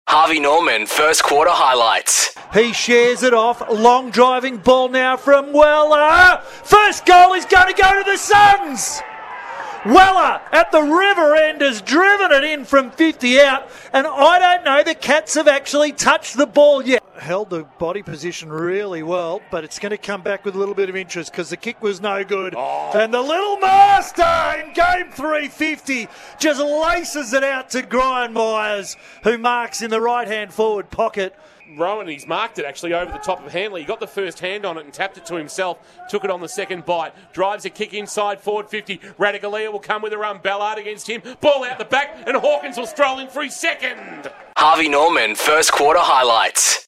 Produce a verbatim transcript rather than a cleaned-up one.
Harvey Norman, first quarter highlights. He shares it off. Long driving ball now from Weller. First goal is going to go to the Suns. Weller at the river end has driven it in from fifty out, and I don't know the Cats have actually touched the ball yet. Held the body position really well, but it's going to come back with a little bit of interest because the kick was no good. Oh. And the little master in game three fifty just laces it out to Brian Myers, who marks in the right-hand forward pocket. Rowan, he's marked it actually over the top of Hanley. He got the first hand on it and tapped it to himself. Took it on the second bite. Drives a kick inside forward fifty. Radicalia will come with a run. Ballard against him. Ball out the back and Hawkins will stroll in for his second. Harvey Norman, first quarter highlights.